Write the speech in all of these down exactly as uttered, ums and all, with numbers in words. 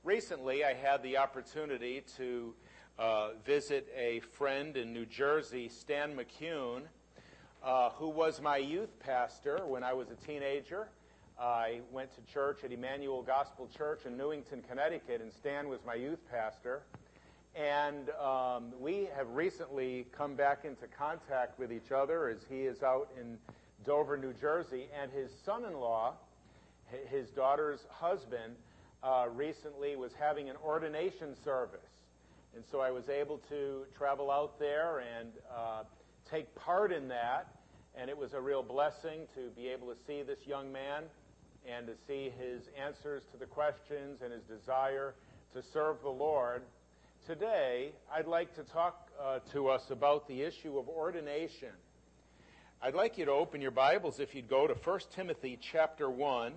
recently I had the opportunity to uh, visit a friend in New Jersey, Stan McCune, uh, who was my youth pastor when I was a teenager. I went to church at Emmanuel Gospel Church in Newington, Connecticut, and Stan was my youth pastor. And um, we have recently come back into contact with each other as he is out in Dover, New Jersey, and his son-in-law, his daughter's husband, uh, recently was having an ordination service. And so I was able to travel out there and uh, take part in that, and it was a real blessing to be able to see this young man and to see his answers to the questions and his desire to serve the Lord. Today, I'd like to talk uh, to us about the issue of ordination. I'd like you to open your Bibles if you'd go to First Timothy chapter one.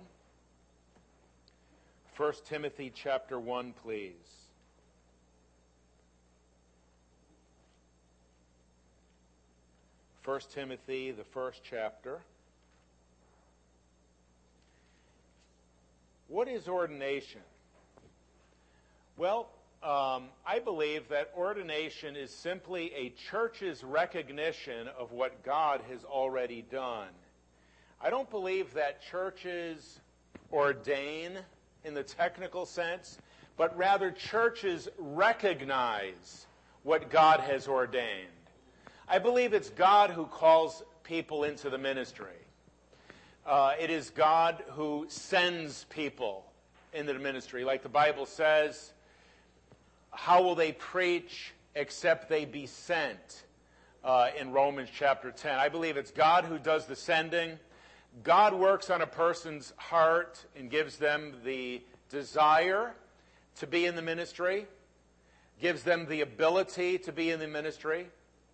First Timothy chapter one, please. First Timothy, the first chapter. What is ordination? Well, um, I believe that ordination is simply a church's recognition of what God has already done. I don't believe that churches ordain in the technical sense, but rather churches recognize what God has ordained. I believe it's God who calls people into the ministry. Uh, it is God who sends people into the ministry. Like the Bible says, how will they preach except they be sent uh, in Romans chapter ten? I believe it's God who does the sending. God works on a person's heart and gives them the desire to be in the ministry, gives them the ability to be in the ministry.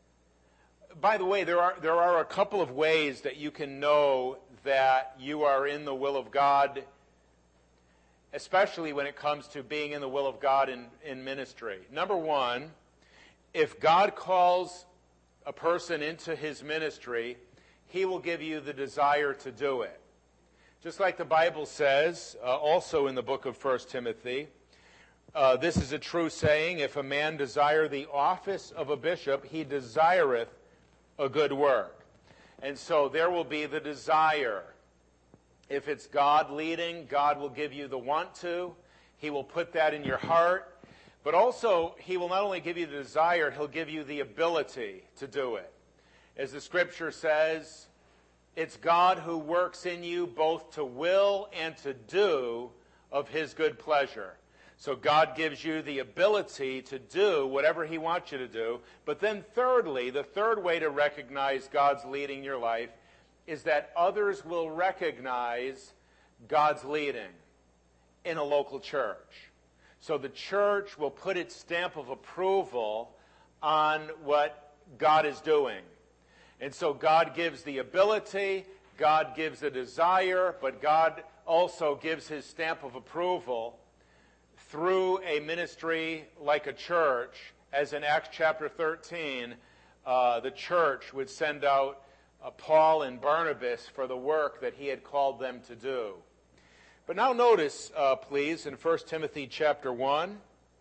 By the way, there are there are a couple of ways that you can know that you are in the will of God, especially when it comes to being in the will of God in, in ministry. Number one, if God calls a person into his ministry, he will give you the desire to do it. Just like the Bible says, uh, also in the book of First Timothy, uh, this is a true saying, if a man desire the office of a bishop, he desireth a good work. And so there will be the desire. If it's God leading, God will give you the want to. He will put that in your heart. But also, he will not only give you the desire, he'll give you the ability to do it. As the scripture says, it's God who works in you both to will and to do of his good pleasure. So God gives you the ability to do whatever he wants you to do. But then thirdly, the third way to recognize God's leading your life is that others will recognize God's leading in a local church. So the church will put its stamp of approval on what God is doing. And so God gives the ability, God gives the desire, but God also gives his stamp of approval through a ministry like a church. As in Acts chapter thirteen, uh, the church would send out uh, Paul and Barnabas for the work that he had called them to do. But now notice, uh, please, in First Timothy chapter one,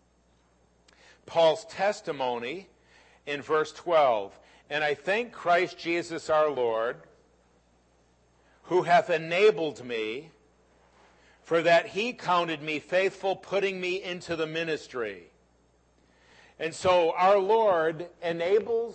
Paul's testimony in verse twelve. And I thank Christ Jesus our Lord, who hath enabled me, for that he counted me faithful, putting me into the ministry. And so our Lord enables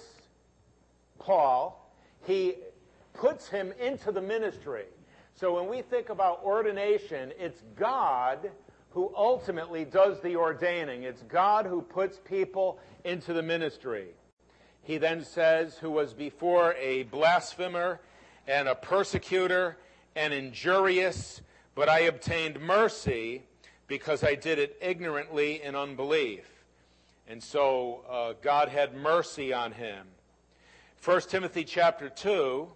Paul. He puts him into the ministry. So when we think about ordination, it's God who ultimately does the ordaining. It's God who puts people into the ministry. He then says, who was before a blasphemer and a persecutor and injurious, but I obtained mercy because I did it ignorantly in unbelief. And so uh, God had mercy on him. First Timothy chapter two,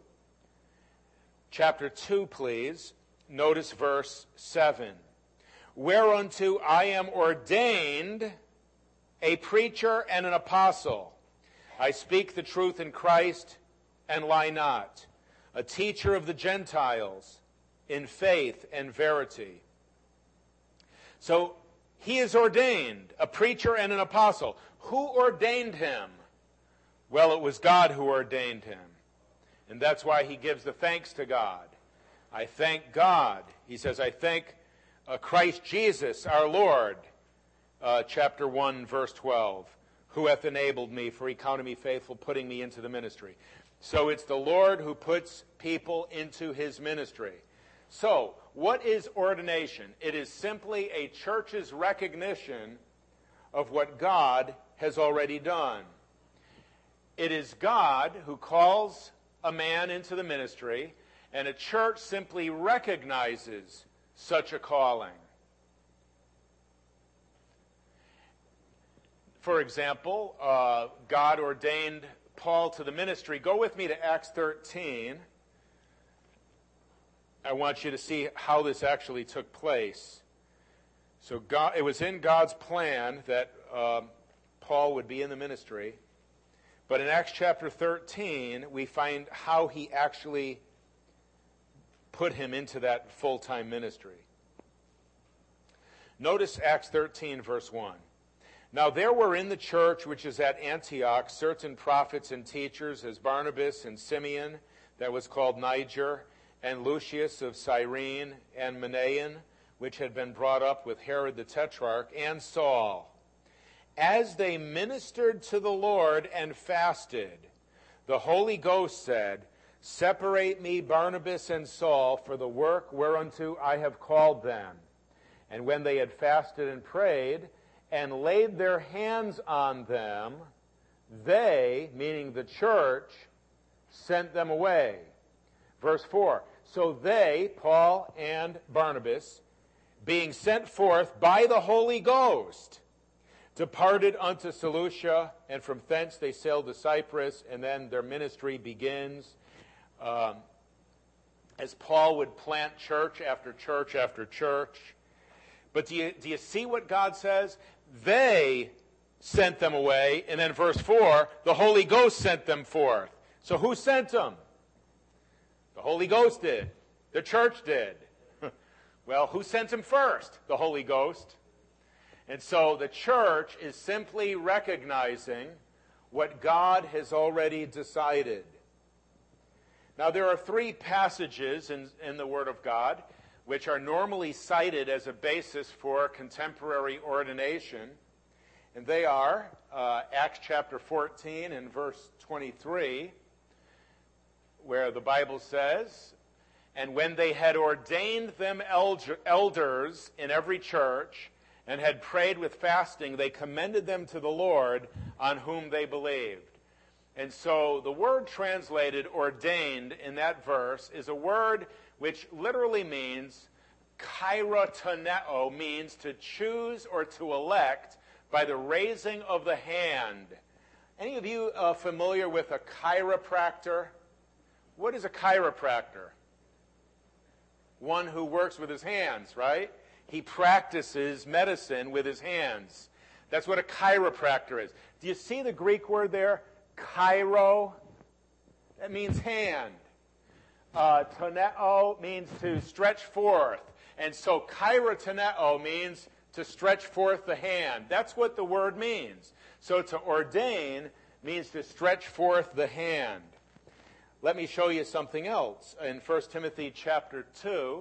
chapter two, please. Notice verse seven. Whereunto I am ordained a preacher and an apostle. I speak the truth in Christ and lie not. A teacher of the Gentiles in faith and verity. So He is ordained a preacher and an apostle. Who ordained him? Well, it was God who ordained him. And that's why he gives the thanks to God. I thank God. He says, I thank uh, Christ Jesus, our Lord, uh, chapter one, verse twelve, who hath enabled me, for he counted me faithful, putting me into the ministry. So it's the Lord who puts people into his ministry. So, what is ordination? It is simply a church's recognition of what God has already done. It is God who calls a man into the ministry, and a church simply recognizes such a calling. For example, uh, God ordained Paul to the ministry. Go with me to Acts thirteen. I want you to see how this actually took place. So God, it was in God's plan that um, Paul would be in the ministry. But in Acts chapter thirteen, we find how he actually put him into that full-time ministry. Notice Acts thirteen, verse one. Now there were in the church which is at Antioch certain prophets and teachers, as Barnabas and Simeon, that was called Niger, and Lucius of Cyrene, and Manaen, which had been brought up with Herod the Tetrarch, and Saul. As they ministered to the Lord and fasted, the Holy Ghost said, Separate me Barnabas and Saul for the work whereunto I have called them. And when they had fasted and prayed, and laid their hands on them, they, meaning the church, sent them away. Verse four, so they, Paul and Barnabas, being sent forth by the Holy Ghost, departed unto Seleucia, and from thence they sailed to Cyprus, and then their ministry begins. Um, as Paul would plant church after church after church. But do you, do you see what God says? They sent them away, and then verse four, the Holy Ghost sent them forth. So who sent them? The Holy Ghost did. The church did. Well, who sent him first? The Holy Ghost. And so the church is simply recognizing what God has already decided. Now, there are three passages in, in the Word of God which are normally cited as a basis for contemporary ordination. And they are uh, Acts chapter fourteen and verse twenty-three, where the Bible says, And when they had ordained them elders in every church, and had prayed with fasting, they commended them to the Lord, on whom they believed. And so the word translated ordained in that verse is a word which literally means kairotoneo, means to choose or to elect by the raising of the hand. Any of you uh, familiar with a chiropractor? What is a chiropractor? One who works with his hands, right? He practices medicine with his hands. That's what a chiropractor is. Do you see the Greek word there? Chiro. That means hand. Uh, toneo means to stretch forth. And so chirotoneo means to stretch forth the hand. That's what the word means. So to ordain means to stretch forth the hand. Let me show you something else. In First Timothy chapter two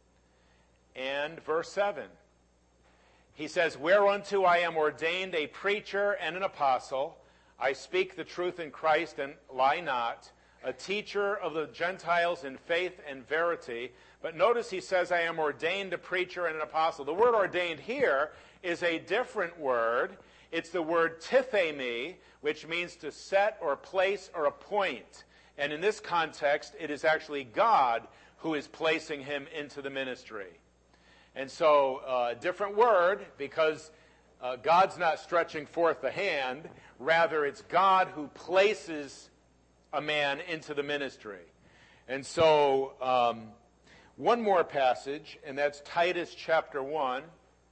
and verse seven. He says, Whereunto I am ordained a preacher and an apostle. I speak the truth in Christ and lie not. A teacher of the Gentiles in faith and verity. But notice he says, I am ordained a preacher and an apostle. The word ordained here is a different word. It's the word tithemi, which means to set or place or appoint. And in this context, it is actually God who is placing him into the ministry. And so, uh, different word, because uh, God's not stretching forth the hand. Rather, it's God who places a man into the ministry. And so, um, one more passage, and that's Titus chapter one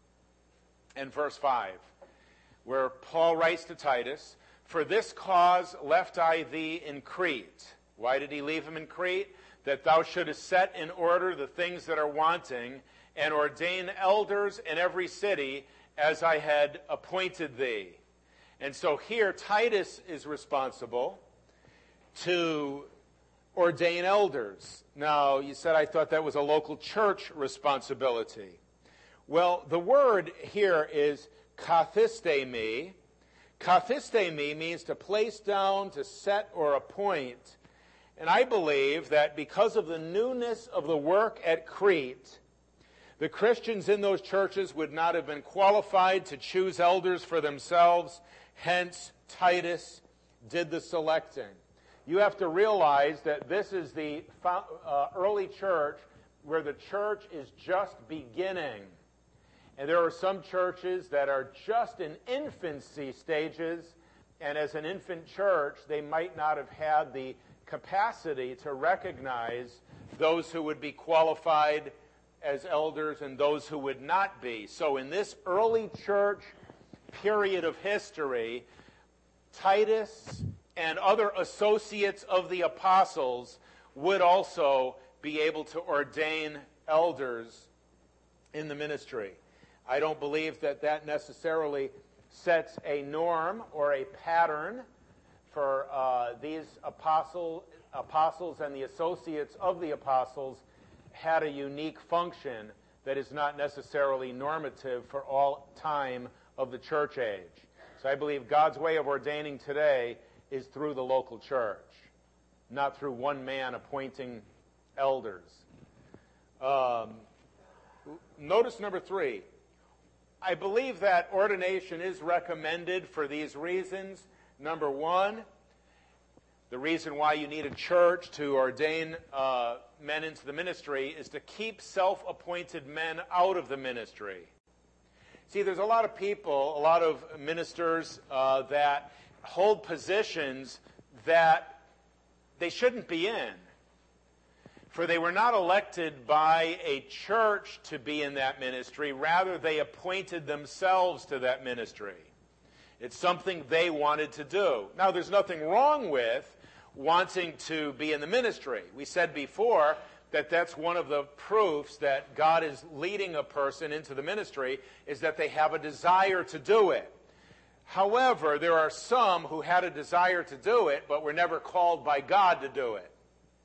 and verse five, where Paul writes to Titus, For this cause left I thee in Crete. Why did he leave him in Crete? That thou shouldest set in order the things that are wanting, and ordain elders in every city, as I had appointed thee. And so here Titus is responsible to ordain elders. Now, you said I thought that was a local church responsibility. Well, the word here is kathistemi. Kathistemi means to place down, to set, or appoint. And I believe that because of the newness of the work at Crete, the Christians in those churches would not have been qualified to choose elders for themselves. Hence, Titus did the selecting. You have to realize that this is the uh, early church where the church is just beginning. And there are some churches that are just in infancy stages, and as an infant church, they might not have had the capacity to recognize those who would be qualified as elders and those who would not be. So in this early church period of history, Titus and other associates of the apostles would also be able to ordain elders in the ministry. I don't believe that that necessarily sets a norm or a pattern for uh, these apostle, apostles and the associates of the apostles had a unique function that is not necessarily normative for all time of the church age. So I believe God's way of ordaining today is through the local church, not through one man appointing elders. Um, notice number three. I believe that ordination is recommended for these reasons. Number one, the reason why you need a church to ordain uh, men into the ministry is to keep self-appointed men out of the ministry. See, there's a lot of people, a lot of ministers uh, that hold positions that they shouldn't be in. For they were not elected by a church to be in that ministry. Rather, they appointed themselves to that ministry. It's something they wanted to do. Now, there's nothing wrong with wanting to be in the ministry. We said before that that's one of the proofs that God is leading a person into the ministry, is that they have a desire to do it. However, there are some who had a desire to do it, but were never called by God to do it.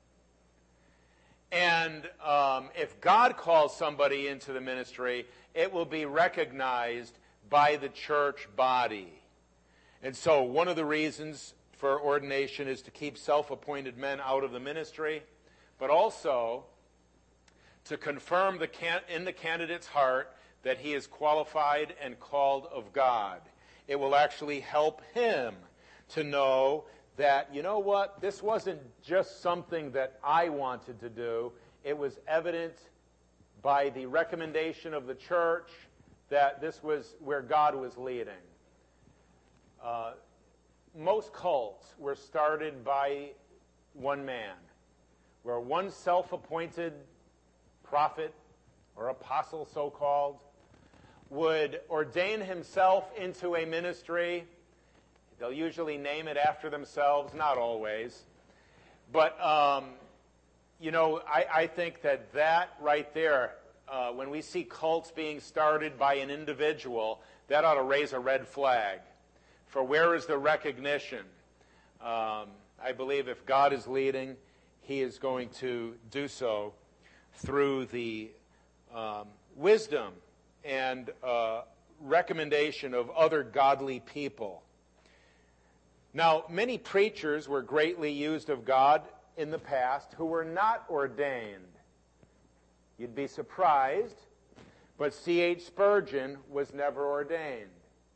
And um, if God calls somebody into the ministry, it will be recognized by the church body. And so one of the reasons for ordination is to keep self-appointed men out of the ministry, but also to confirm the can- in the candidate's heart that he is qualified and called of God. It will actually help him to know that, you know what, this wasn't just something that I wanted to do. It was evident by the recommendation of the church that this was where God was leading. Uh, most cults were started by one man, where one self-appointed prophet or apostle, so-called, would ordain himself into a ministry. They'll usually name it after themselves, not always. But, um, you know, I, I think that that right there, uh, when we see cults being started by an individual, that ought to raise a red flag. For where is the recognition? Um, I believe if God is leading, he is going to do so through the um, wisdom and uh, recommendation of other godly people. Now, many preachers were greatly used of God in the past who were not ordained. You'd be surprised, but C H Spurgeon was never ordained.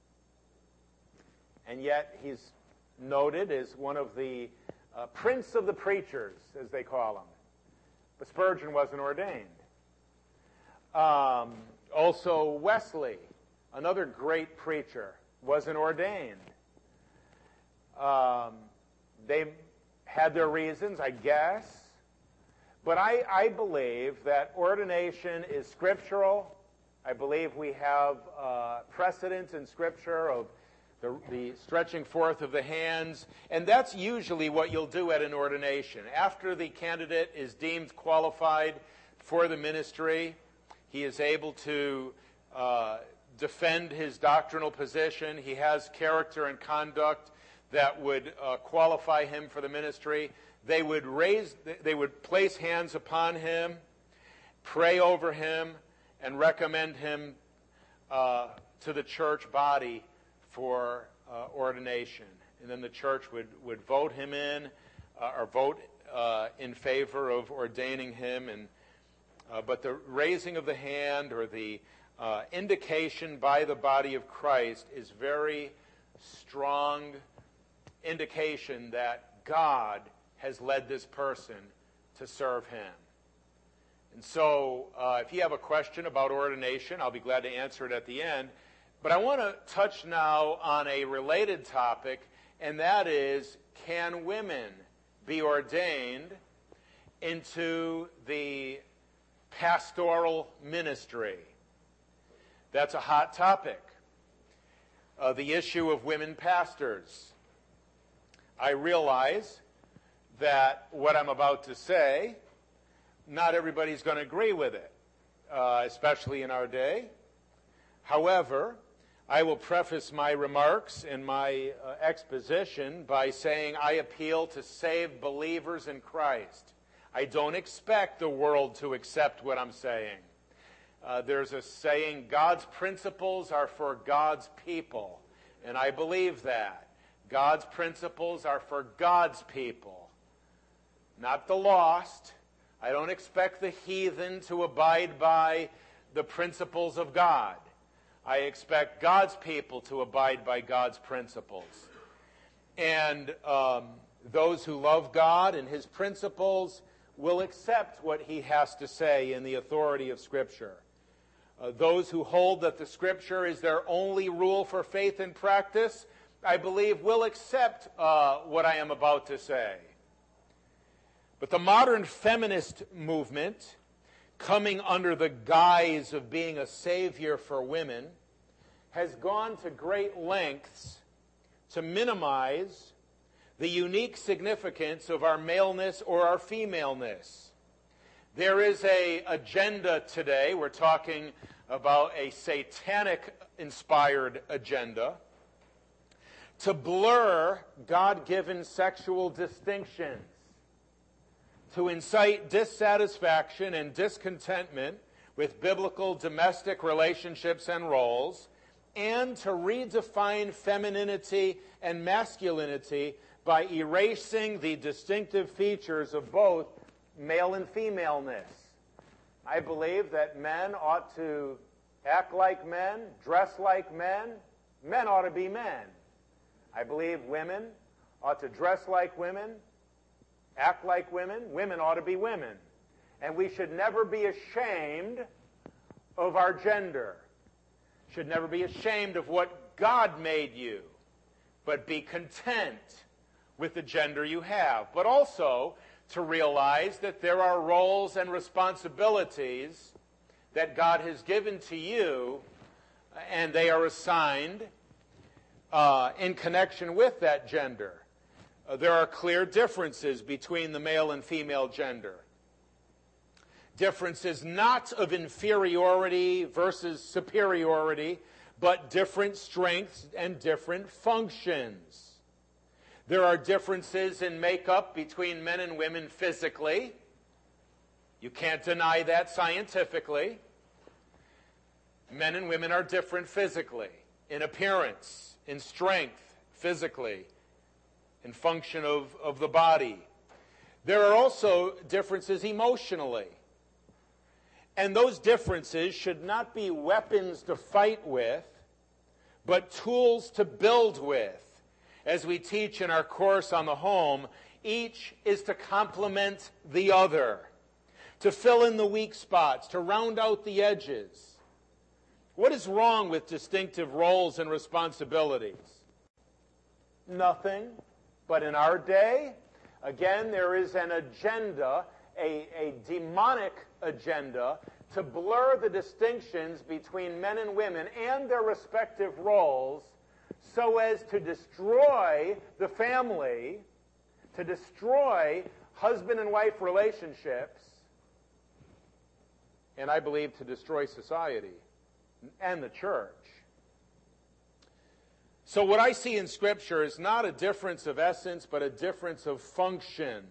And yet he's noted as one of the uh, prince of the preachers, as they call him. But Spurgeon wasn't ordained. Um, also Wesley, another great preacher, wasn't ordained. Um, they had their reasons, I guess. But I, I believe that ordination is scriptural. I believe we have uh, precedent in Scripture of the, the stretching forth of the hands. And that's usually what you'll do at an ordination. After the candidate is deemed qualified for the ministry, he is able to uh, defend his doctrinal position. He has character and conduct that would uh, qualify him for the ministry. They would raise, they would place hands upon him, pray over him, and recommend him uh, to the church body for uh, ordination. And then the church would, would vote him in, uh, or vote uh, in favor of ordaining him. And uh, but the raising of the hand, or the uh, indication by the body of Christ, is very strong indication that God has led this person to serve him. And so uh, if you have a question about ordination, I'll be glad to answer it at the end. But I want to touch now on a related topic, and that is, can women be ordained into the pastoral ministry? That's a hot topic. Uh, the issue of women pastors. I realize that what I'm about to say, not everybody's going to agree with it, uh, especially in our day. However, I will preface my remarks and my uh, exposition by saying I appeal to saved believers in Christ. I don't expect the world to accept what I'm saying. Uh, there's a saying, God's principles are for God's people, and I believe that. God's principles are for God's people, not the lost. I don't expect the heathen to abide by the principles of God. I expect God's people to abide by God's principles. And um, those who love God and his principles will accept what he has to say in the authority of Scripture. Uh, those who hold that the Scripture is their only rule for faith and practice, I believe, will accept uh, what I am about to say. But the modern feminist movement, coming under the guise of being a savior for women, has gone to great lengths to minimize the unique significance of our maleness or our femaleness. There is an agenda today, we're talking about a satanic-inspired agenda, to blur God-given sexual distinctions, to incite dissatisfaction and discontentment with biblical domestic relationships and roles, and to redefine femininity and masculinity by erasing the distinctive features of both male and femaleness. I believe that men ought to act like men, dress like men. Men ought to be men. I believe women ought to dress like women, act like women. Women ought to be women. And we should never be ashamed of our gender. Should never be ashamed of what God made you, but be content with the gender you have. But also to realize that there are roles and responsibilities that God has given to you, and they are assigned uh, in connection with that gender. Uh, there are clear differences between the male and female gender. Differences not of inferiority versus superiority, but different strengths and different functions. There are differences in makeup between men and women physically. You can't deny that scientifically. Men and women are different physically, in appearance, in strength, physically, in function of, of the body. There are also differences emotionally. And those differences should not be weapons to fight with, but tools to build with. As we teach in our course on the home, each is to complement the other, to fill in the weak spots, to round out the edges. What is wrong with distinctive roles and responsibilities? Nothing. But in our day, again, there is an agenda, a, a demonic agenda, to blur the distinctions between men and women and their respective roles so as to destroy the family, to destroy husband and wife relationships, and I believe to destroy society and the church. So what I see in Scripture is not a difference of essence, but a difference of function.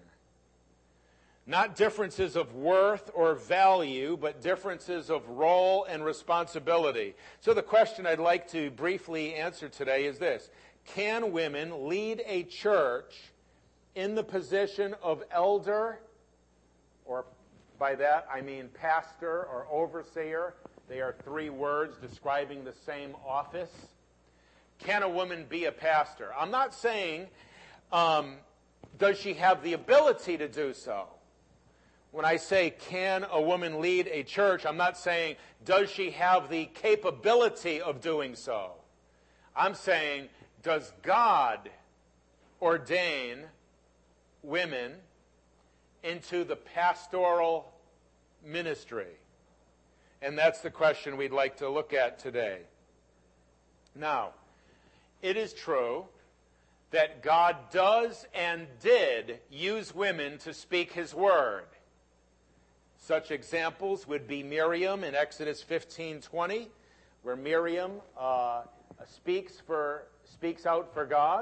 Not differences of worth or value, but differences of role and responsibility. So the question I'd like to briefly answer today is this: can women lead a church in the position of elder, or by that I mean pastor or overseer? They are three words describing the same office. Can a woman be a pastor? I'm not saying, um, does she have the ability to do so? When I say, can a woman lead a church, I'm not saying, does she have the capability of doing so? I'm saying, does God ordain women into the pastoral ministry? And that's the question we'd like to look at today. Now, it is true that God does and did use women to speak His word. Such examples would be Miriam in Exodus fifteen twenty, where Miriam uh, speaks for speaks out for God.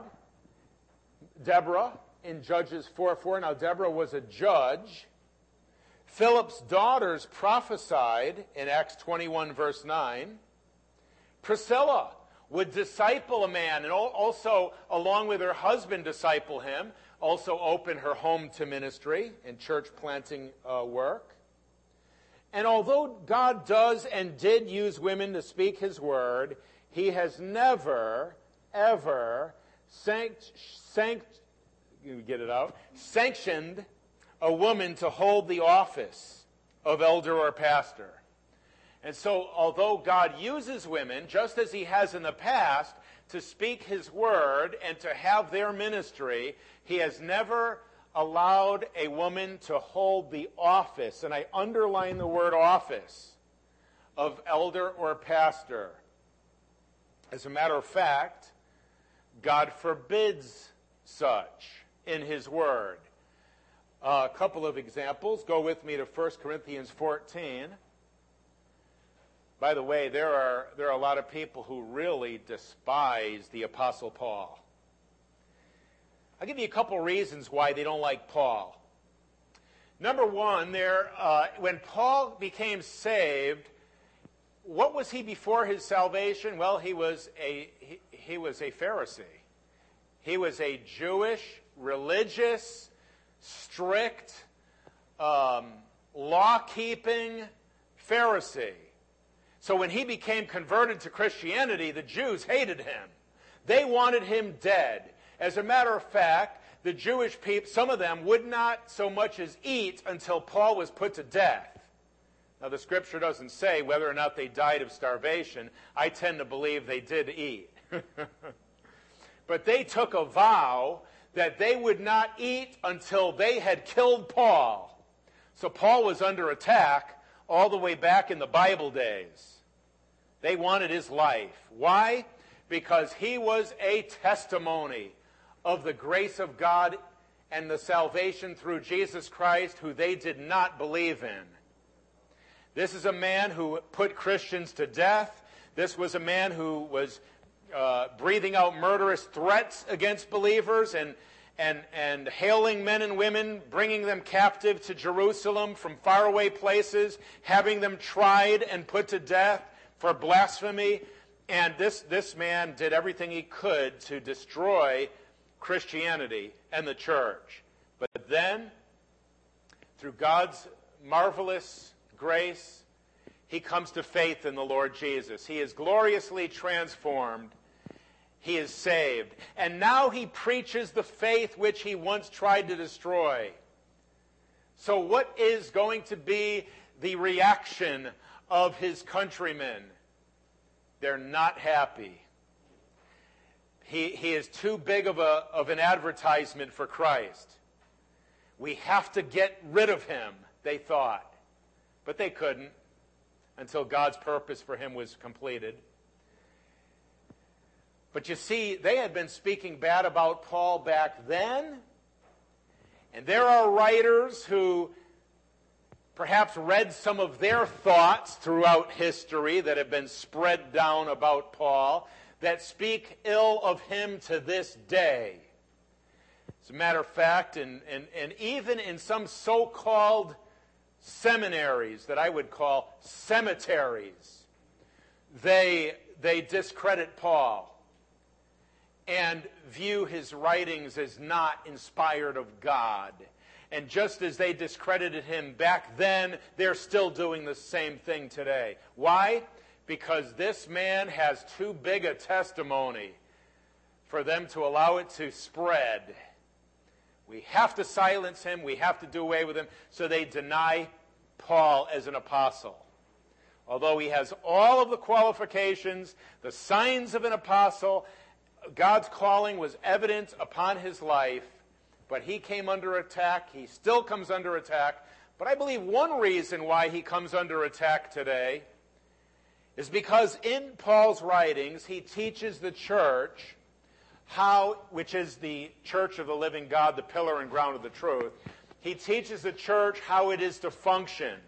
Deborah in Judges four four. Now, Deborah was a judge. Philip's daughters prophesied in Acts twenty-one, verse nine. Priscilla would disciple a man and also, along with her husband, disciple him, also open her home to ministry and church planting uh, work. And although God does and did use women to speak His word, He has never, ever sanct, sanct, you get it out, sanctioned a woman to hold the office of elder or pastor. And so, although God uses women, just as He has in the past, to speak His word and to have their ministry, He has never allowed a woman to hold the office, and I underline the word office, of elder or pastor. As a matter of fact, God forbids such in His word. Uh, a couple of examples. Go with me to First Corinthians fourteen. By the way, there are, there are a lot of people who really despise the Apostle Paul. I'll give you a couple reasons why they don't like Paul. Number one, there, uh, when Paul became saved, what was he before his salvation? Well, he was a he, he was a Pharisee. He was a Jewish, religious, strict, um, law-keeping Pharisee. So when he became converted to Christianity, the Jews hated him. They wanted him dead. As a matter of fact, the Jewish people, some of them would not so much as eat until Paul was put to death. Now, the Scripture doesn't say whether or not they died of starvation. I tend to believe they did eat. But they took a vow that they would not eat until they had killed Paul. So Paul was under attack all the way back in the Bible days. They wanted his life. Why? Because he was a testimony of the grace of God and the salvation through Jesus Christ, who they did not believe in. This is a man who put Christians to death. This was a man who was uh, breathing out murderous threats against believers and, and, and hailing men and women, bringing them captive to Jerusalem from faraway places, having them tried and put to death for blasphemy. And this, this man did everything he could to destroy Christianity and the church. But then, through God's marvelous grace, he comes to faith in the Lord Jesus. He is gloriously transformed. He is saved. And now he preaches the faith which he once tried to destroy. So what is going to be the reaction of his countrymen? They're not happy. He, he is too big of, a, of an advertisement for Christ. We have to get rid of him, they thought. But they couldn't until God's purpose for him was completed. But you see, they had been speaking bad about Paul back then. And there are writers who perhaps read some of their thoughts throughout history that have been spread down about Paul. that speak ill of him to this day. As a matter of fact, and, and, and even in some so-called seminaries that I would call cemeteries, they, they discredit Paul and view his writings as not inspired of God. And just as they discredited him back then, they're still doing the same thing today. Why? Because this man has too big a testimony for them to allow it to spread. We have to silence him. We have to do away with him. So they deny Paul as an apostle. Although he has all of the qualifications, the signs of an apostle, God's calling was evident upon his life, but he came under attack. He still comes under attack. But I believe one reason why he comes under attack today is because in Paul's writings, he teaches the church how, which is the church of the living God, the pillar and ground of the truth, he teaches the church how it is to function.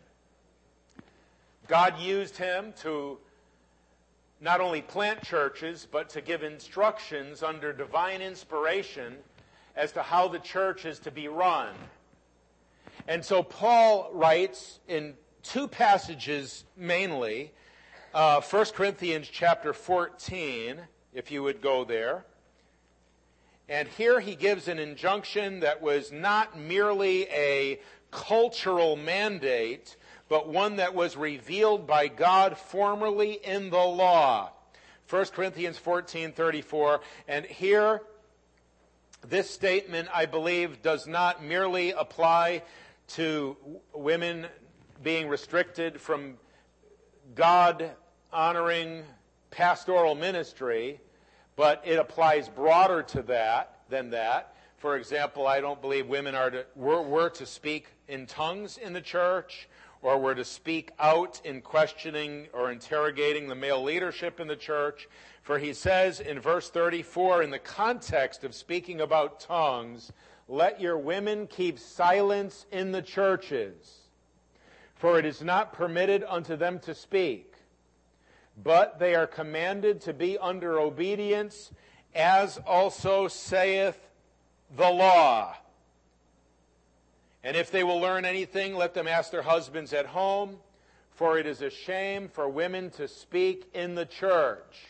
God used him to not only plant churches, but to give instructions under divine inspiration as to how the church is to be run. And so Paul writes in two passages mainly, uh, First Corinthians chapter fourteen, if you would go there. And here he gives an injunction that was not merely a cultural mandate, but one that was revealed by God formerly in the law. First Corinthians fourteen thirty-four. And here, this statement, I believe, does not merely apply to women being restricted from God-honoring pastoral ministry, but it applies broader to that than that. For example, I don't believe women are to, were, were to speak in tongues in the church, or were to speak out in questioning or interrogating the male leadership in the church. For he says in verse thirty-four, in the context of speaking about tongues, let your women keep silence in the churches, for it is not permitted unto them to speak, but they are commanded to be under obedience, as also saith the law. And if they will learn anything, let them ask their husbands at home, for it is a shame for women to speak in the church.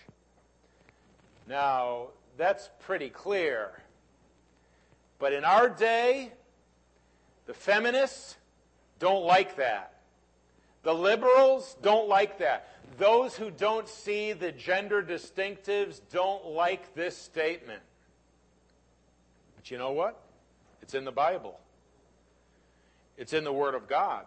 Now, that's pretty clear. But in our day, the feminists don't like that. The liberals don't like that. Those who don't see the gender distinctives don't like this statement. But you know what? It's in the Bible. It's in the Word of God.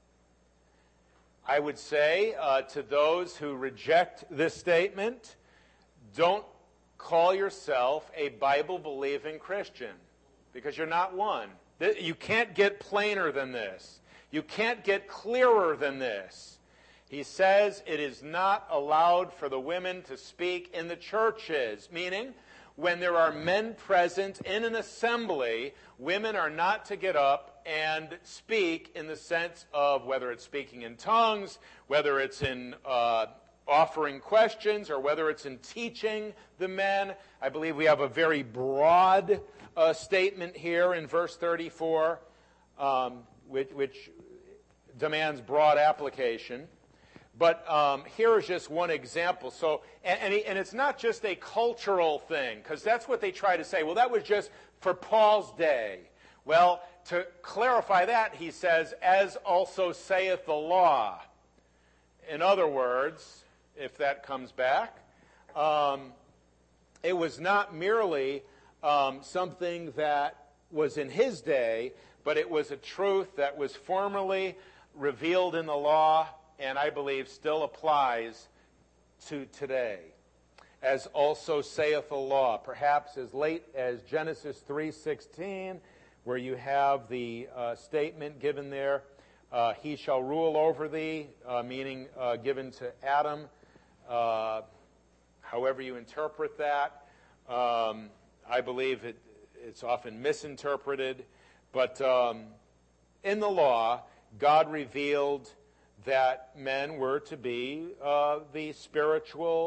I would say uh, to those who reject this statement, don't call yourself a Bible-believing Christian, because you're not one. You can't get plainer than this. You can't get clearer than this. He says it is not allowed for the women to speak in the churches, meaning when there are men present in an assembly, women are not to get up and speak in the sense of whether it's speaking in tongues, whether it's in uh, offering questions, or whether it's in teaching the men. I believe we have a very broad uh, statement here in verse thirty-four, um, which, which demands broad application. But um, here is just one example. So, and, and, he, and it's not just a cultural thing, because that's what they try to say. Well, that was just for Paul's day. Well, to clarify that, he says, as also saith the law. In other words, if that comes back, um, it was not merely um, something that was in his day, but it was a truth that was formerly revealed in the law, and I believe still applies to today. As also saith the law, perhaps as late as Genesis three sixteen, where you have the uh, statement given there, uh, he shall rule over thee, uh, meaning uh, given to Adam, uh, however you interpret that. Um, I believe it, it's often misinterpreted, but um, in the law, God revealed that men were to be uh, the spiritual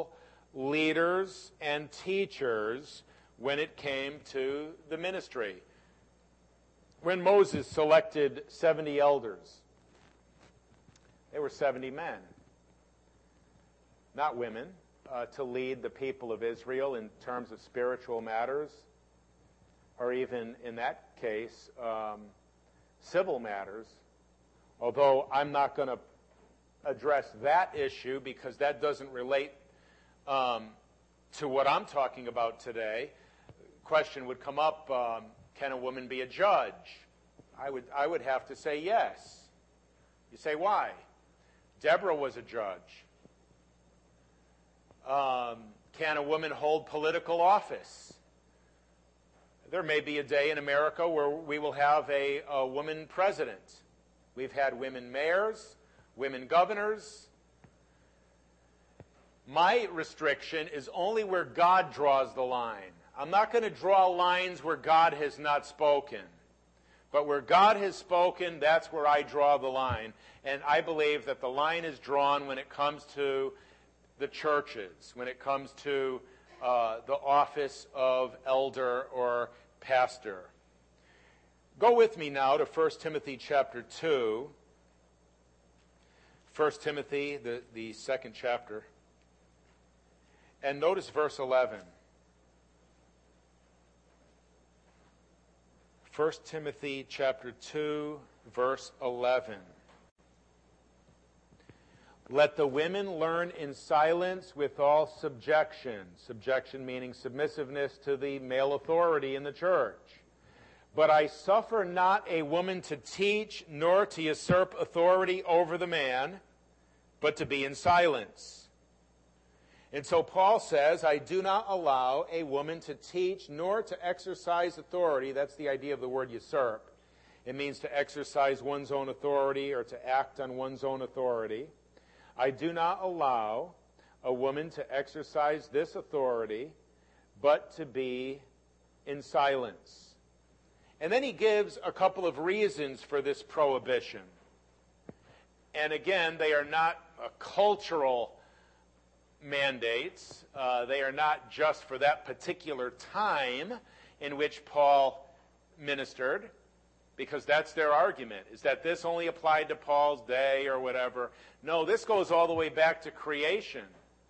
leaders and teachers when it came to the ministry. When Moses selected seventy elders, they were seventy men, not women, uh, to lead the people of Israel in terms of spiritual matters, or even in that case, um, civil matters. Although I'm not going to address that issue because that doesn't relate um, to what I'm talking about today. Question would come up, um, can a woman be a judge? I would, I would have to say yes. You say, why? Deborah was a judge. Um, can a woman hold political office? There may be a day in America where we will have a, a woman president. We've had women mayors, women governors. My restriction is only where God draws the line. I'm not going to draw lines where God has not spoken. But where God has spoken, that's where I draw the line. And I believe that the line is drawn when it comes to the churches, when it comes to uh, the office of elder or pastor. Go with me now to First Timothy chapter two. First Timothy, the, the second chapter. And notice verse eleven. First Timothy chapter two, verse eleven. Let the women learn in silence with all subjection. Subjection meaning submissiveness to the male authority in the church. But I suffer not a woman to teach, nor to usurp authority over the man, but to be in silence. And so Paul says, I do not allow a woman to teach, nor to exercise authority. That's the idea of the word usurp. It means to exercise one's own authority or to act on one's own authority. I do not allow a woman to exercise this authority, but to be in silence. And then he gives a couple of reasons for this prohibition. And again, they are not uh, cultural mandates. Uh, they are not just for that particular time in which Paul ministered, because that's their argument, is that this only applied to Paul's day or whatever. No, this goes all the way back to creation.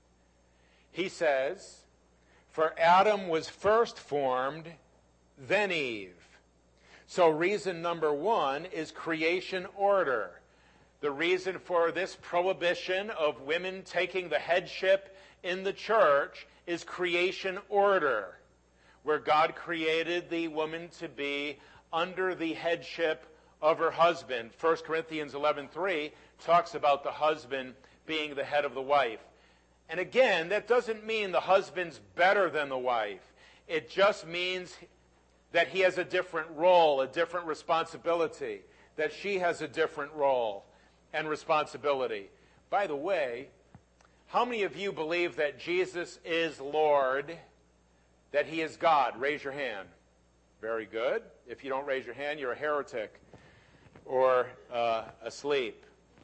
He says, for Adam was first formed, then Eve. So reason number one is creation order. The reason for this prohibition of women taking the headship in the church is creation order, where God created the woman to be under the headship of her husband. First Corinthians eleven three talks about the husband being the head of the wife. And again, that doesn't mean the husband's better than the wife. It just means that he has a different role, a different responsibility, that she has a different role and responsibility. By the way, how many of you believe that Jesus is Lord, that he is God? Raise your hand. Very good. If you don't raise your hand, you're a heretic or uh, asleep.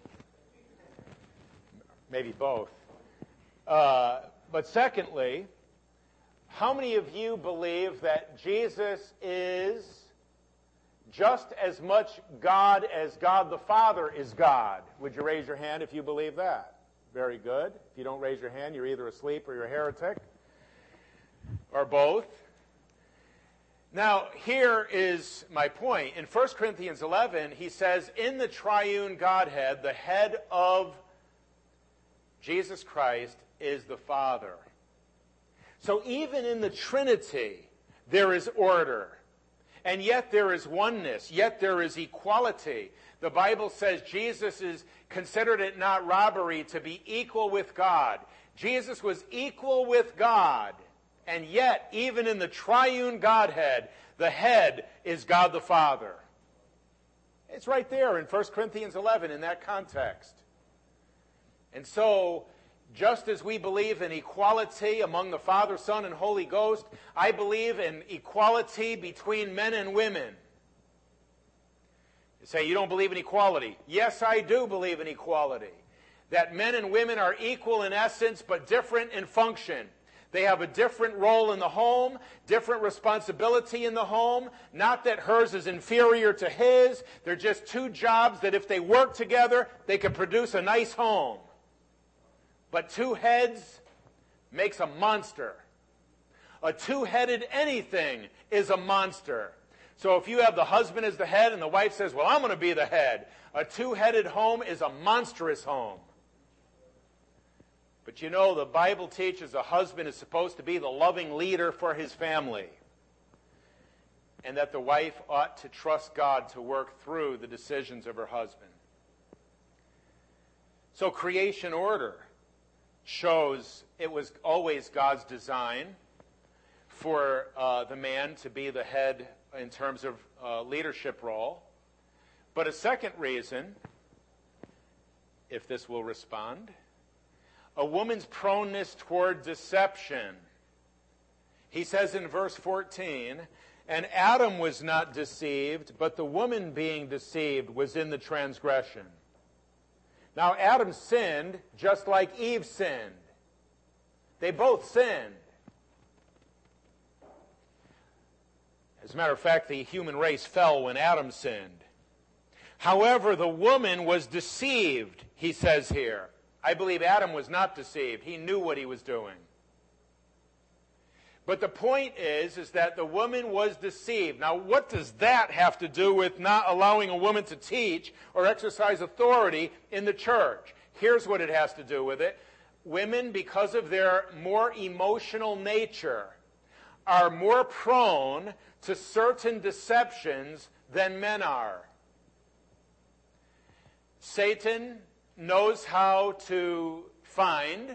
Maybe both. Uh, but secondly, how many of you believe that Jesus is just as much God as God the Father is God? Would you raise your hand if you believe that? Very good. If you don't raise your hand, you're either asleep or you're a heretic, or both. Now, here is my point. In First Corinthians eleven, he says, in the triune Godhead, the head of Jesus Christ is the Father. So even in the Trinity, there is order. And yet there is oneness. Yet there is equality. The Bible says Jesus is considered it not robbery to be equal with God. Jesus was equal with God. And yet, even in the triune Godhead, the head is God the Father. It's right there in First Corinthians eleven in that context. And so, just as we believe in equality among the Father, Son, and Holy Ghost, I believe in equality between men and women. You say, you don't believe in equality. Yes, I do believe in equality. that men and women are equal in essence but different in function. They have a different role in the home, different responsibility in the home. Not that hers is inferior to his. They're just two jobs that if they work together, they can produce a nice home. But two heads makes a monster. A two-headed anything is a monster. So if you have the husband as the head and the wife says, well, I'm going to be the head, a two-headed home is a monstrous home. But you know, the Bible teaches a husband is supposed to be the loving leader for his family, and that the wife ought to trust God to work through the decisions of her husband. So creation order shows it was always God's design for uh, the man to be the head in terms of uh, leadership role. But a second reason, if this will respond, a woman's proneness toward deception. He says in verse fourteen, and Adam was not deceived, but the woman being deceived was in the transgression. Now Adam sinned just like Eve sinned. They both sinned. As a matter of fact, the human race fell when Adam sinned. However, the woman was deceived, he says here. I believe Adam was not deceived. He knew what he was doing. But the point is, is that the woman was deceived. Now, what does that have to do with not allowing a woman to teach or exercise authority in the church? Here's what it has to do with it. Women, because of their more emotional nature, are more prone to certain deceptions than men are. Satan knows how to find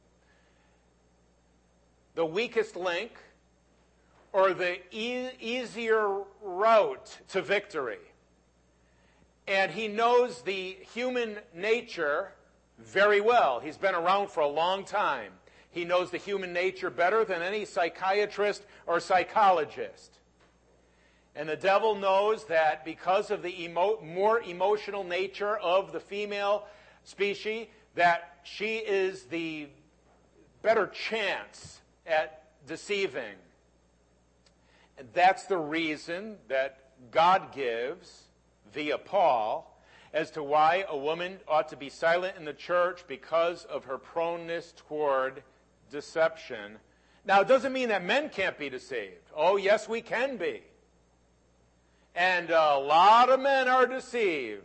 the weakest link or the e- easier route to victory. And he knows the human nature very well. He's been around for a long time. He knows the human nature better than any psychiatrist or psychologist. And the devil knows that because of the emo- more emotional nature of the female species, that she is the better chance at deceiving. And that's the reason that God gives, via Paul, as to why a woman ought to be silent in the church because of her proneness toward deception. Now, it doesn't mean that men can't be deceived. Oh, yes, we can be. And a lot of men are deceived.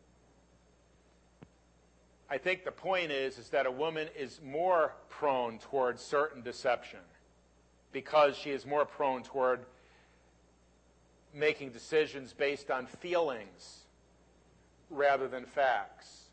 I think the point is, is that a woman is more prone toward certain deception because she is more prone toward making decisions based on feelings rather than facts,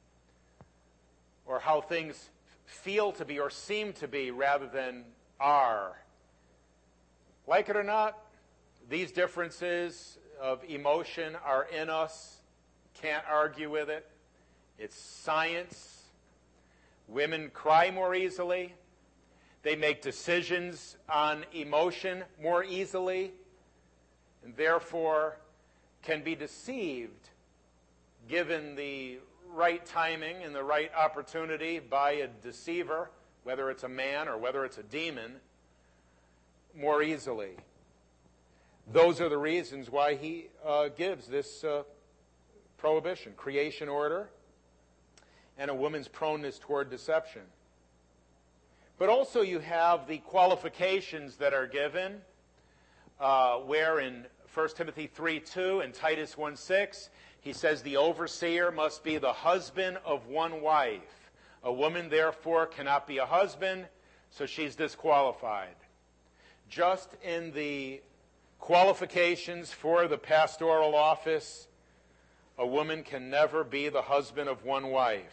or how things feel to be or seem to be rather than are. Like it or not, these differences of emotion are in us. Can't argue with it. It's science. Women cry more easily. They make decisions on emotion more easily, and therefore can be deceived given the right timing and the right opportunity by a deceiver, whether it's a man or whether it's a demon, more easily. Those are the reasons why he uh, gives this uh, prohibition, creation order, and a woman's proneness toward deception. But also you have the qualifications that are given, uh, where in First Timothy three two and Titus one six, he says the overseer must be the husband of one wife. A woman, therefore, cannot be a husband, so she's disqualified. Just in the qualifications for the pastoral office, a woman can never be the husband of one wife.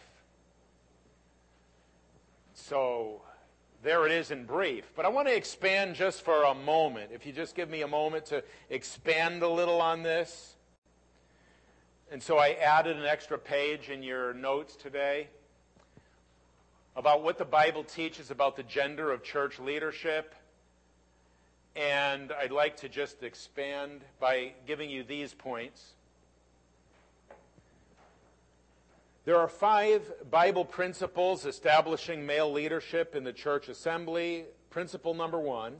So there it is in brief. But I want to expand just for a moment. If you just give me a moment to expand a little on this. And so I added an extra page in your notes today about what the Bible teaches about the gender of church leadership. And I'd like to just expand by giving you these points. There are five Bible principles establishing male leadership in the church assembly. Principle number one: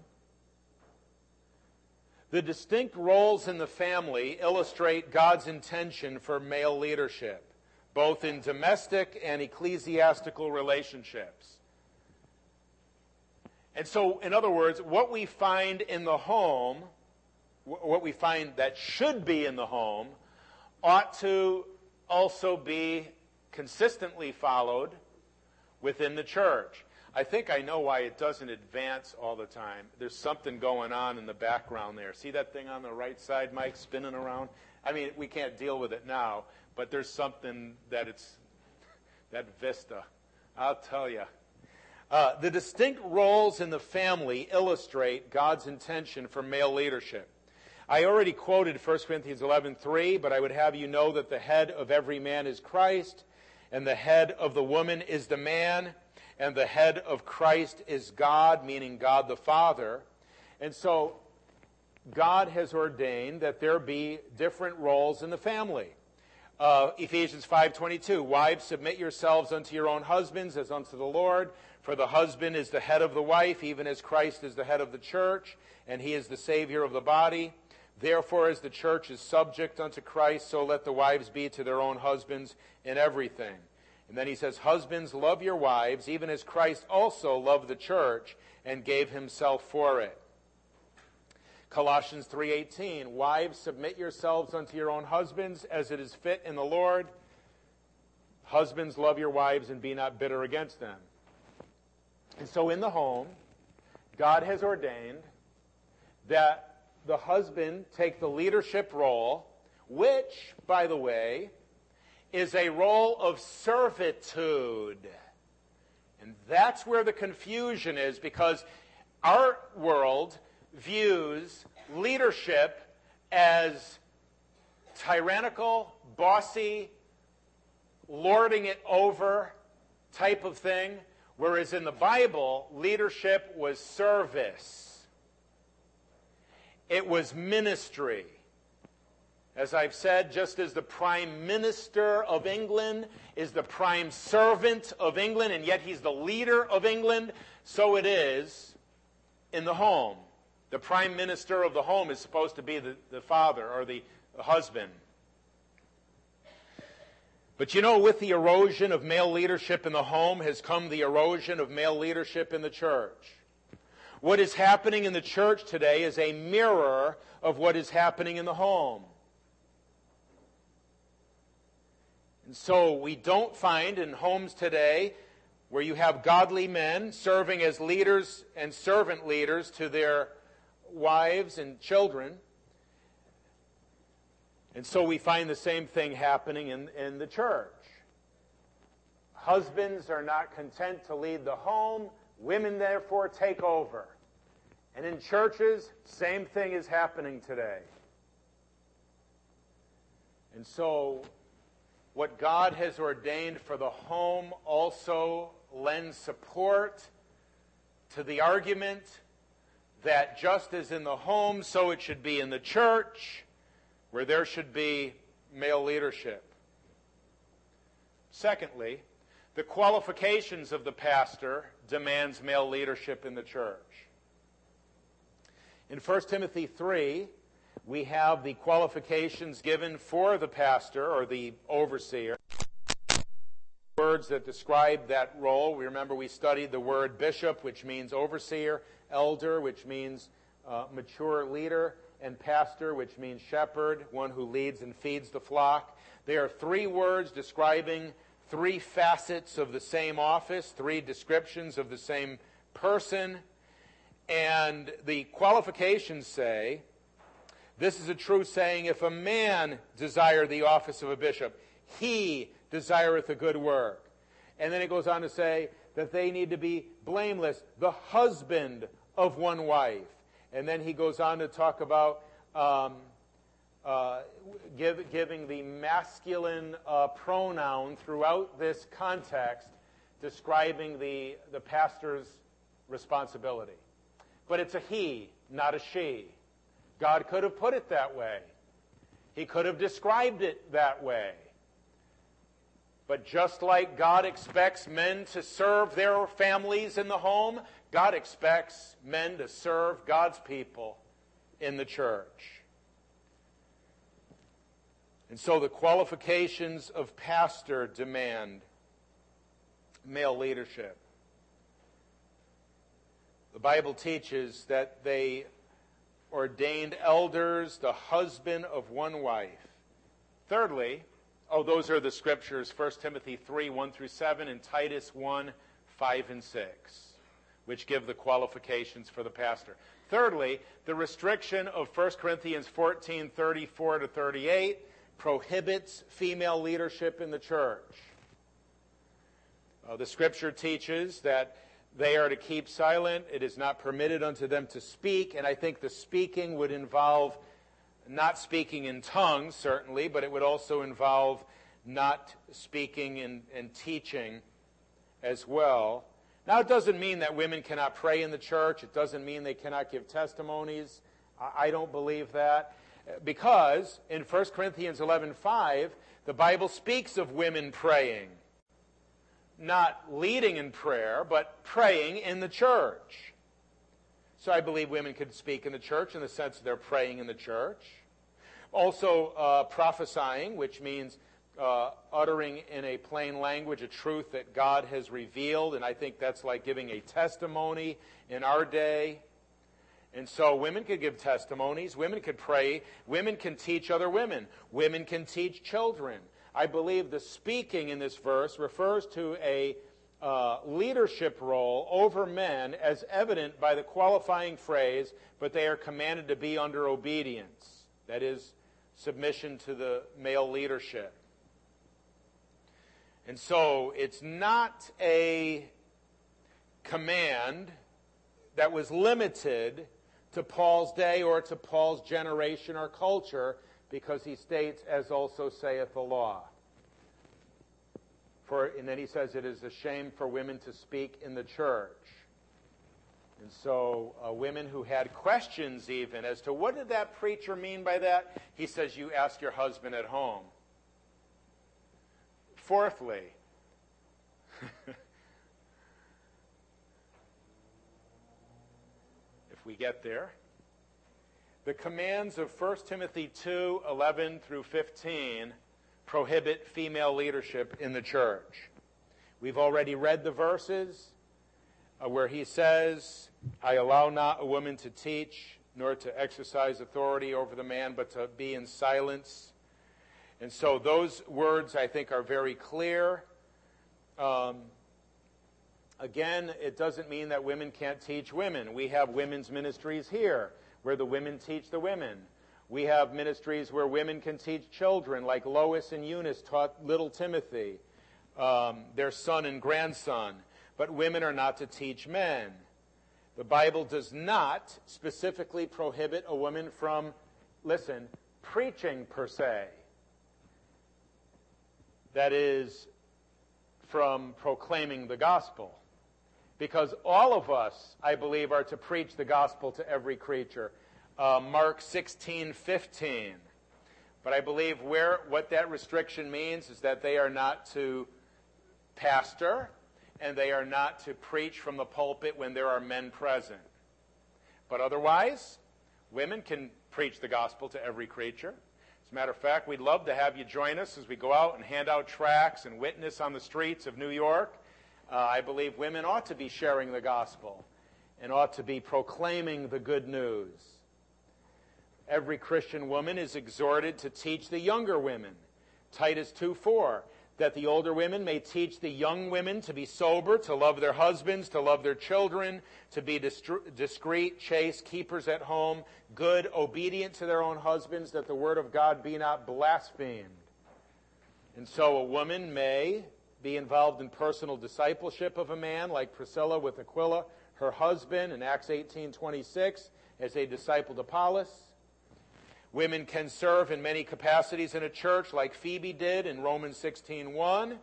the distinct roles in the family illustrate God's intention for male leadership, both in domestic and ecclesiastical relationships. And so, in other words, what we find in the home, what we find that should be in the home, ought to also be consistently followed within the church. I think I know why it doesn't advance all the time. There's something going on in the background there. See that thing on the right side, Mike, spinning around? I mean, we can't deal with it now, but there's something that it's, that vista, I'll tell you. Uh, the distinct roles in the family illustrate God's intention for male leadership. I already quoted First Corinthians eleven three, but I would have you know that the head of every man is Christ, and the head of the woman is the man, and the head of Christ is God, meaning God the Father. And so God has ordained that there be different roles in the family. Uh, Ephesians five twenty-two, wives, submit yourselves unto your own husbands as unto the Lord, for the husband is the head of the wife, even as Christ is the head of the church, and he is the Savior of the body. Therefore, as the church is subject unto Christ, so let the wives be to their own husbands in everything. And then he says, husbands, love your wives, even as Christ also loved the church and gave himself for it. Colossians three eighteen, wives, submit yourselves unto your own husbands as it is fit in the Lord. Husbands, love your wives and be not bitter against them. And so in the home, God has ordained that the husband take the leadership role, which, by the way, is a role of servitude. And that's where the confusion is, because our world views leadership as tyrannical, bossy, lording it over type of thing, whereas in the Bible, leadership was service. It was ministry. As I've said, just as the Prime Minister of England is the prime servant of England, and yet he's the leader of England, so it is in the home. The Prime Minister of the home is supposed to be the, the father or the, the husband. But you know, with the erosion of male leadership in the home has come the erosion of male leadership in the church. What is happening in the church today is a mirror of what is happening in the home. And so we don't find in homes today where you have godly men serving as leaders and servant leaders to their wives and children. And so we find the same thing happening in, in the church. Husbands are not content to lead the home. Women, therefore, take over. And in churches, same thing is happening today. And so what God has ordained for the home also lends support to the argument that just as in the home, so it should be in the church, where there should be male leadership. Secondly, the qualifications of the pastor demands male leadership in the church. In First Timothy three, we have the qualifications given for the pastor or the overseer. Words that describe that role. We remember we studied the word bishop, which means overseer, elder, which means uh, mature leader, and pastor, which means shepherd, one who leads and feeds the flock. They are three words describing three facets of the same office, three descriptions of the same person. And the qualifications say, this is a true saying, if a man desire the office of a bishop, he desireth a good work. And then it goes on to say that they need to be blameless, the husband of one wife. And then he goes on to talk about um, uh, give, giving the masculine uh, pronoun throughout this context, describing the, the pastor's responsibility. But it's a he, not a she. God could have put it that way. He could have described it that way. But just like God expects men to serve their families in the home, God expects men to serve God's people in the church. And so the qualifications of pastor demand male leadership. The Bible teaches that they ordained elders, the husband of one wife. Thirdly, oh, those are the scriptures, First Timothy three, one through seven, and Titus one, five and six, which give the qualifications for the pastor. Thirdly, the restriction of First Corinthians fourteen, thirty-four to thirty-eight prohibits female leadership in the church. Uh, the scripture teaches that they are to keep silent. It is not permitted unto them to speak, and I think the speaking would involve not speaking in tongues, certainly, but it would also involve not speaking and, and teaching as well. Now, it doesn't mean that women cannot pray in the church. It doesn't mean they cannot give testimonies. I don't believe that. Because in First Corinthians eleven five, the Bible speaks of women praying. Not leading in prayer, but praying in the church. So I believe women could speak in the church in the sense that they're praying in the church. Also uh, prophesying, which means uh, uttering in a plain language a truth that God has revealed. And I think that's like giving a testimony in our day. And so women could give testimonies. Women could pray. Women can teach other women. Women can teach children. I believe the speaking in this verse refers to a uh, leadership role over men as evident by the qualifying phrase, but they are commanded to be under obedience. That is, submission to the male leadership. And so it's not a command that was limited to Paul's day or to Paul's generation or culture, because he states, as also saith the law. For, and then he says, it is a shame for women to speak in the church. And so uh, women who had questions even as to what did that preacher mean by that, he says, you ask your husband at home. Fourthly, if we get there, the commands of First Timothy two, eleven through fifteen prohibit female leadership in the church. We've already read the verses uh, where he says, I allow not a woman to teach, nor to exercise authority over the man, but to be in silence. And so those words, I think, are very clear. Um, again, it doesn't mean that women can't teach women. We have women's ministries here, where the women teach the women. We have ministries where women can teach children, like Lois and Eunice taught little Timothy, um, their son and grandson. But women are not to teach men. The Bible does not specifically prohibit a woman from, listen, preaching per se. That is, from proclaiming the gospel. Because all of us, I believe, are to preach the gospel to every creature. Uh, Mark sixteen fifteen. But I believe where what that restriction means is that they are not to pastor, and they are not to preach from the pulpit when there are men present. But otherwise, women can preach the gospel to every creature. As a matter of fact, we'd love to have you join us as we go out and hand out tracts and witness on the streets of New York. Uh, I believe women ought to be sharing the gospel and ought to be proclaiming the good news. Every Christian woman is exhorted to teach the younger women. Titus two four, that the older women may teach the young women to be sober, to love their husbands, to love their children, to be discreet, chaste, keepers at home, good, obedient to their own husbands, that the word of God be not blasphemed. And so a woman may be involved in personal discipleship of a man, like Priscilla with Aquila, her husband, in Acts eighteen twenty-six, as they discipled Apollos. Women can serve in many capacities in a church, like Phoebe did in Romans sixteen one.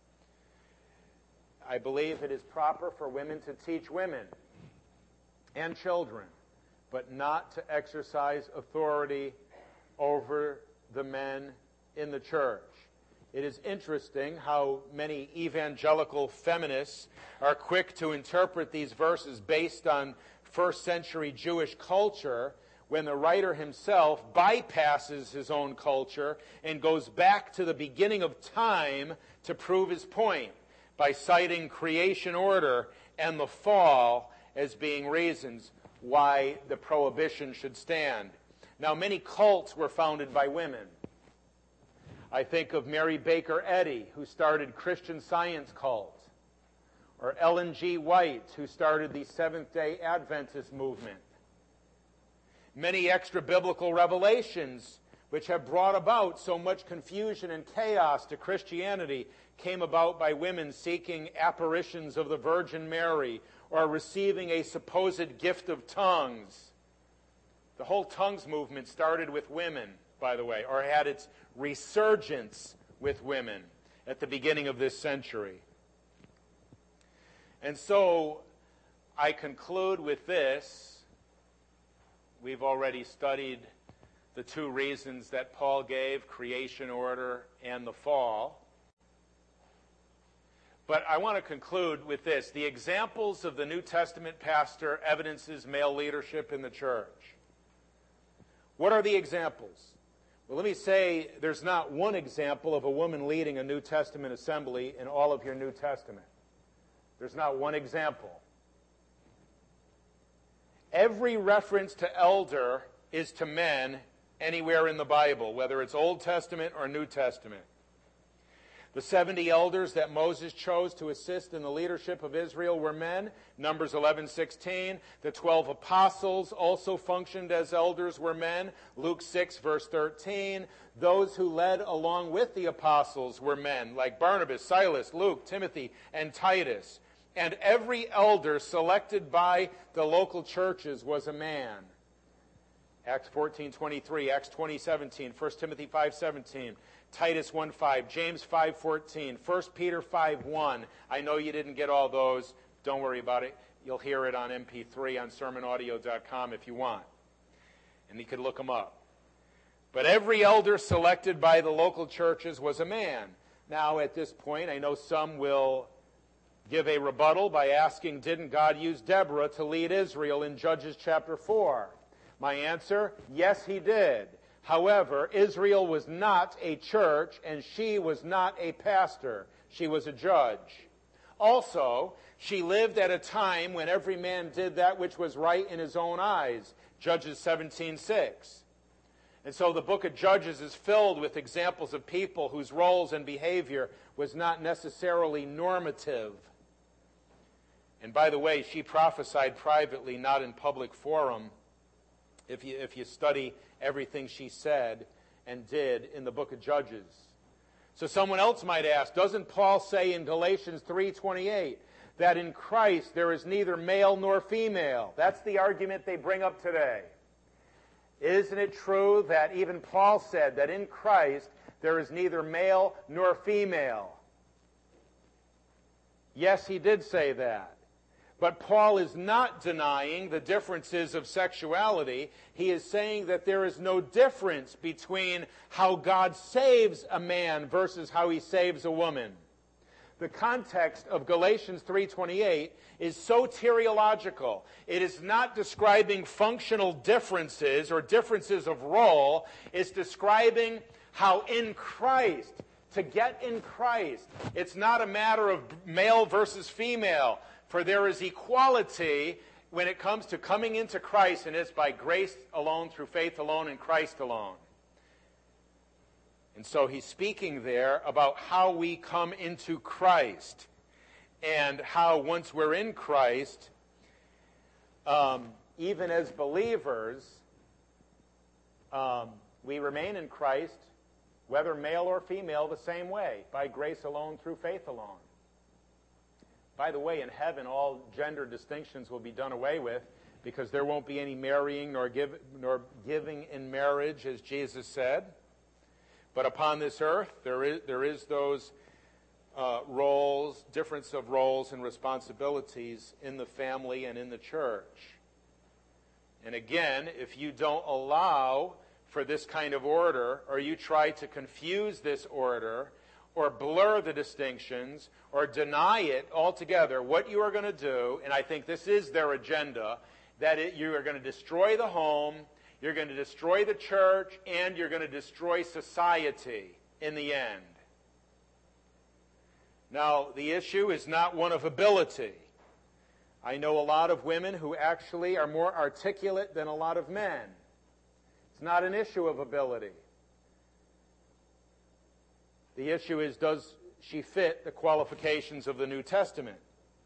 I believe it is proper for women to teach women and children, but not to exercise authority over the men in the church. It is interesting how many evangelical feminists are quick to interpret these verses based on first century Jewish culture, when the writer himself bypasses his own culture and goes back to the beginning of time to prove his point by citing creation order and the fall as being reasons why the prohibition should stand. Now, many cults were founded by women. I think of Mary Baker Eddy, who started Christian Science cult, or Ellen G. White, who started the Seventh-day Adventist movement. Many extra-biblical revelations which have brought about so much confusion and chaos to Christianity came about by women seeking apparitions of the Virgin Mary or receiving a supposed gift of tongues. The whole tongues movement started with women, by the way, or had its resurgence with women at the beginning of this century. And so I conclude with this. We've already studied the two reasons that Paul gave, creation order and the fall. But I want to conclude with this. The examples of the New Testament pastor evidences male leadership in the church. What are the examples? Well, let me say there's not one example of a woman leading a New Testament assembly in all of your New Testament. There's not one example. Every reference to elder is to men anywhere in the Bible, whether it's Old Testament or New Testament. The seventy elders that Moses chose to assist in the leadership of Israel were men, Numbers eleven sixteen. The twelve apostles also functioned as elders were men, Luke six, verse thirteen. Those who led along with the apostles were men, like Barnabas, Silas, Luke, Timothy, and Titus. And every elder selected by the local churches was a man. Acts fourteen twenty-three, Acts twenty seventeen, First Timothy five seventeen, Titus one five, James five fourteen, First Peter five one. I know you didn't get all those. Don't worry about it. You'll hear it on M P three on sermon audio dot com if you want. And you could look them up. But every elder selected by the local churches was a man. Now, at this point, I know some will give a rebuttal by asking, didn't God use Deborah to lead Israel in Judges chapter four? My answer, yes, he did. However, Israel was not a church, and she was not a pastor. She was a judge. Also, she lived at a time when every man did that which was right in his own eyes. Judges seventeen six. And so the book of Judges is filled with examples of people whose roles and behavior was not necessarily normative. And by the way, she prophesied privately, not in public forum, if you, if you study everything she said and did in the book of Judges. So someone else might ask, doesn't Paul say in Galatians three twenty-eight that in Christ there is neither male nor female? That's the argument they bring up today. Isn't it true that even Paul said that in Christ there is neither male nor female? Yes, he did say that. But Paul is not denying the differences of sexuality. He is saying that there is no difference between how God saves a man versus how he saves a woman. The context of Galatians three twenty-eight is soteriological. It is not describing functional differences or differences of role. It's describing how in Christ, to get in Christ, it's not a matter of male versus female. For there is equality when it comes to coming into Christ, and it's by grace alone, through faith alone, in Christ alone. And so he's speaking there about how we come into Christ, and how once we're in Christ, um, even as believers, um, we remain in Christ, whether male or female, the same way, by grace alone, through faith alone. By the way, in heaven, all gender distinctions will be done away with, because there won't be any marrying nor, give, nor giving in marriage, as Jesus said. But upon this earth, there is, there is those uh, roles, difference of roles and responsibilities in the family and in the church. And again, if you don't allow for this kind of order, or you try to confuse this order, or blur the distinctions or deny it altogether, what you are going to do, and I think this is their agenda, that it, you are going to destroy the home, you're going to destroy the church, and you're going to destroy society in the end. Now, the issue is not one of ability. I know a lot of women who actually are more articulate than a lot of men. It's not an issue of ability. The issue is, does she fit the qualifications of the New Testament?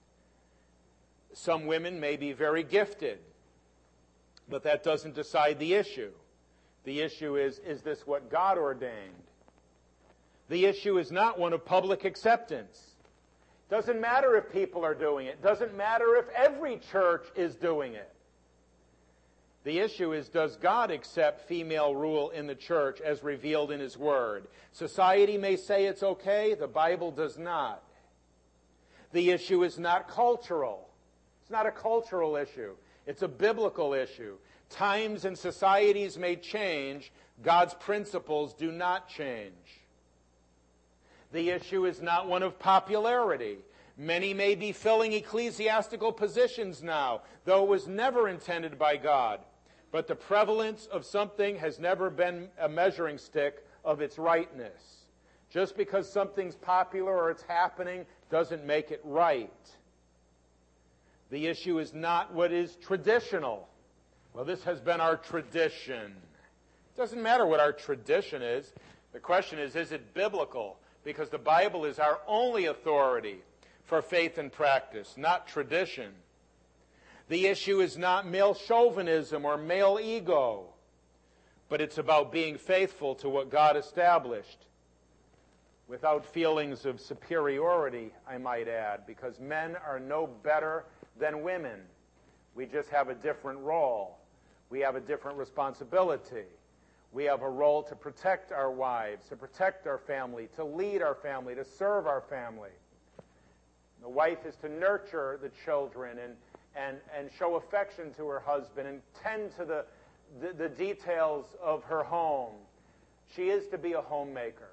Some women may be very gifted, but that doesn't decide the issue. The issue is, is this what God ordained? The issue is not one of public acceptance. Doesn't matter if people are doing it. Doesn't matter if every church is doing it. The issue is, does God accept female rule in the church as revealed in His Word? Society may say it's okay, the Bible does not. The issue is not cultural. It's not a cultural issue. It's a biblical issue. Times and societies may change. God's principles do not change. The issue is not one of popularity. Many may be filling ecclesiastical positions now, though it was never intended by God. But the prevalence of something has never been a measuring stick of its rightness. Just because something's popular or it's happening doesn't make it right. The issue is not what is traditional. Well, this has been our tradition. It doesn't matter what our tradition is. The question is, is it biblical? Because the Bible is our only authority for faith and practice, not tradition. The issue is not male chauvinism or male ego, but it's about being faithful to what God established without feelings of superiority, I might add, because men are no better than women. We just have a different role. We have a different responsibility. We have a role to protect our wives, to protect our family, to lead our family, to serve our family. The wife is to nurture the children and, and, and show affection to her husband and tend to the, the, the details of her home. She is to be a homemaker.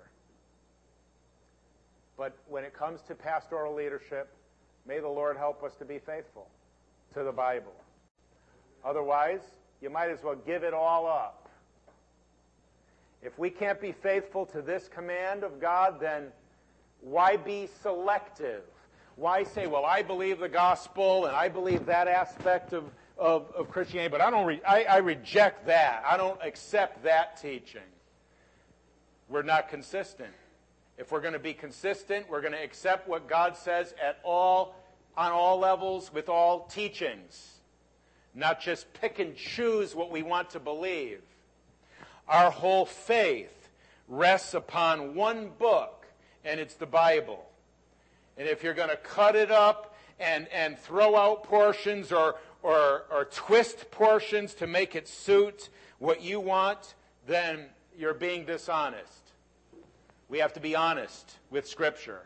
But when it comes to pastoral leadership, may the Lord help us to be faithful to the Bible. Otherwise, you might as well give it all up. If we can't be faithful to this command of God, then why be selective? Why say, well, I believe the gospel and I believe that aspect of, of, of Christianity, but I don't. Re- I, I reject that. I don't accept that teaching. We're not consistent. If we're going to be consistent, we're going to accept what God says at all, on all levels, with all teachings, not just pick and choose what we want to believe. Our whole faith rests upon one book, and it's the Bible. And if you're going to cut it up and, and throw out portions or, or, or twist portions to make it suit what you want, then you're being dishonest. We have to be honest with Scripture.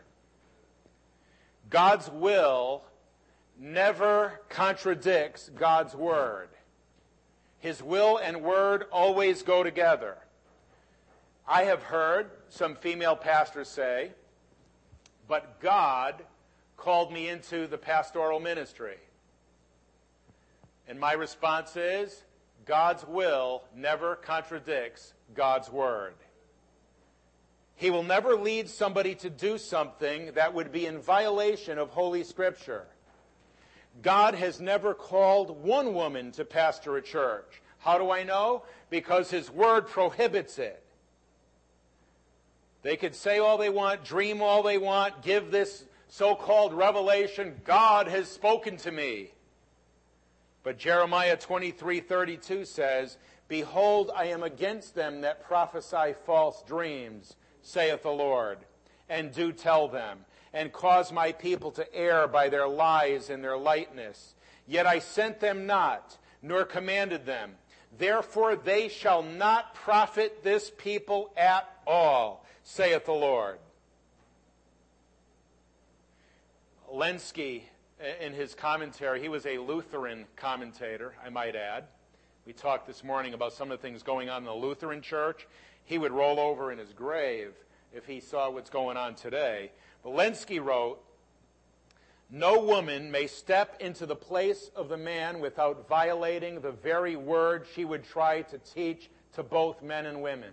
God's will never contradicts God's Word. His will and word always go together. I have heard some female pastors say, but God called me into the pastoral ministry. And my response is, God's will never contradicts God's word. He will never lead somebody to do something that would be in violation of Holy Scripture. God has never called one woman to pastor a church. How do I know? Because His Word prohibits it. They could say all they want, dream all they want, give this so-called revelation, God has spoken to me. But Jeremiah twenty-three thirty-two says, behold, I am against them that prophesy false dreams, saith the Lord, and do tell them, and cause my people to err by their lies and their lightness. Yet I sent them not, nor commanded them. Therefore they shall not profit this people at all, saith the Lord. Lenski, in his commentary, he was a Lutheran commentator, I might add. We talked this morning about some of the things going on in the Lutheran church. He would roll over in his grave if he saw what's going on today. But Lenski wrote, "No woman may step into the place of the man without violating the very word she would try to teach to both men and women."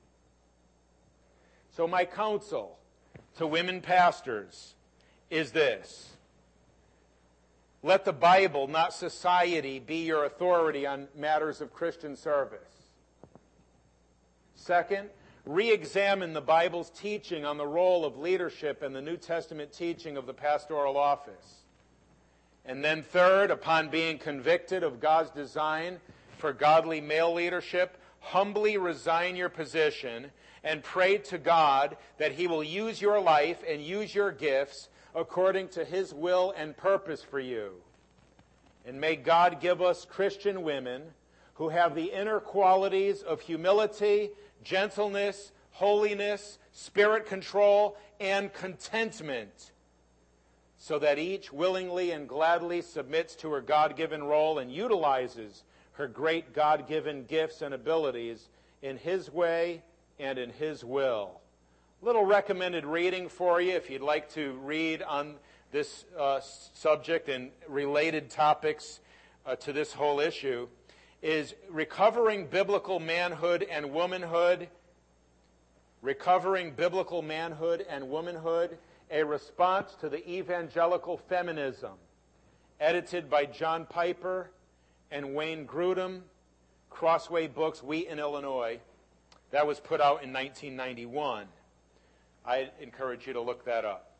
So my counsel to women pastors is this: let the Bible, not society, be your authority on matters of Christian service. Second, re-examine the Bible's teaching on the role of leadership and the New Testament teaching of the pastoral office. And then third, upon being convicted of God's design for godly male leadership, humbly resign your position and pray to God that He will use your life and use your gifts according to His will and purpose for you. And may God give us Christian women who have the inner qualities of humility, gentleness, holiness, spirit control, and contentment, so that each willingly and gladly submits to her God-given role and utilizes her great God-given gifts and abilities in His way and in His will. Little recommended reading for you if you'd like to read on this uh, subject and related topics uh, to this whole issue is Recovering Biblical Manhood and Womanhood. Recovering Biblical Manhood and Womanhood, a Response to the Evangelical Feminism, edited by John Piper and Wayne Grudem, Crossway Books, Wheaton, Illinois. That was put out in nineteen ninety-one. I encourage you to look that up.